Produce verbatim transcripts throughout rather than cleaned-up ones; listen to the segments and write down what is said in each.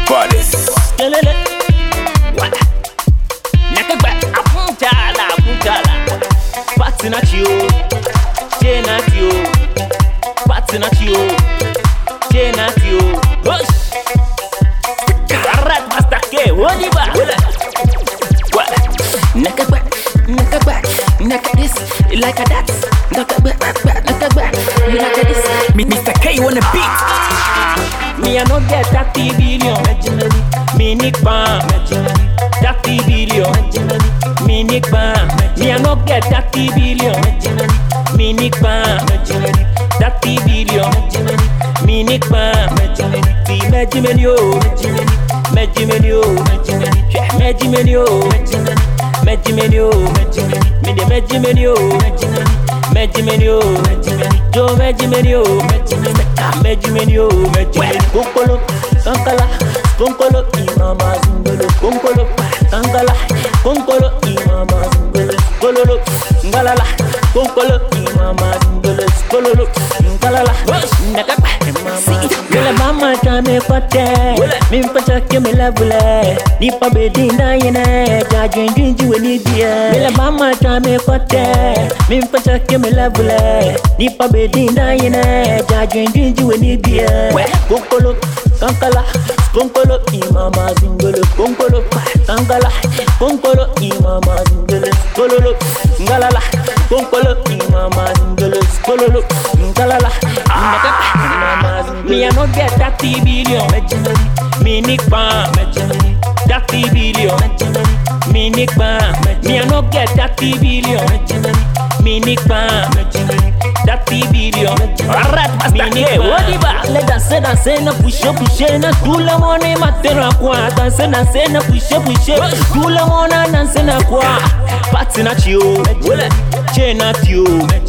Goddess. Kelele. Wala. Nakagba. Apuntala, apuntala. Patinachio. Jenatio. Patinachio. Jenatio. Hush. Alright, Master K. Woliba. Wala. Nakagba. Nakagba. Naka this. Like a that. Nakagba. Nakagba. You like a this. Mister K on the beat. Me I no get thirty billion. Me Nick Bam. thirty billion. Me Nick Bam. Me I no get thirty billion. Me Nick Bam. thirty billion. Me Nick Bam. See Mejimen yo. Mejimen yo. Mejimen yo. Mejimen yo. Me de Mejimen yo. Mejimen yo. Joe Mejimen yo. Mejimen yo. Kunkolo, kankala, kunkolo, imama zungolo, kunkolo, kankala, kunkolo, imama zungolo, kololo, ngalala, kunkolo, imama zungolo, kololo, ngalala, nakapa, mele mama chame kote, min pacha ke mele bule, ni pa bedinda yene, jajun junji weni dia. Mele mama chame kote, min pacha ke mele bule, ni pa bedinda yene, jajun junji weni dia. Kunkolo, kankala, kunkolo, imama zungolo, kunkolo, kankala, kunkolo, imama zungolo, kololo, ngalala, kunkolo, imama zungolo, kololo, ngalala, nakapa, imama zungolo. Me I no get thirty billion. Me Nick Bam. thirty billion. Me Nick Bam. Me I no get thirty billion. Me Nick Bam. thirty billion. Alright, Master K. Woliba. Let us say that say na push up, push na tout le monde est matera quoi. Danser, danser na push up, push tout le monde a dansé na quoi. Patinachio. Chenatio.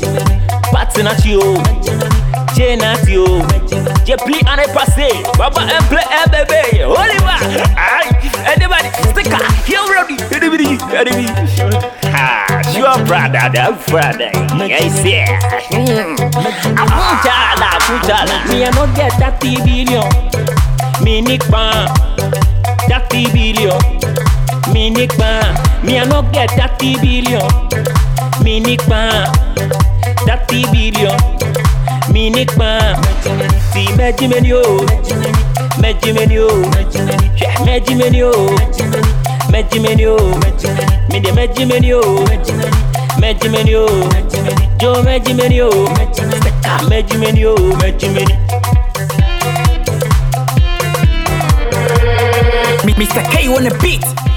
Patinachio. Chenatio. J'ai pris année passée. Baba un play un bébé. Oliva. Anybody stick up. Here ready. Anybody. Anybody. Ah, sure brother. That brother. I see. Apuntala, apuntala. Me I no get thirty billion. Me Nick Bam. thirty billion. Me Nick Bam. Me I no get thirty billion. Me Nick Bam. thirty billion. Me Nick Bam. See Mejimen yo. Mejimen yo. Mejimen yo. Mejimen yo. Me de Mejimen yo. Mejimen yo. Joe Mejimen yo. Mejimen yo. Mejimen. Mister K on the beat.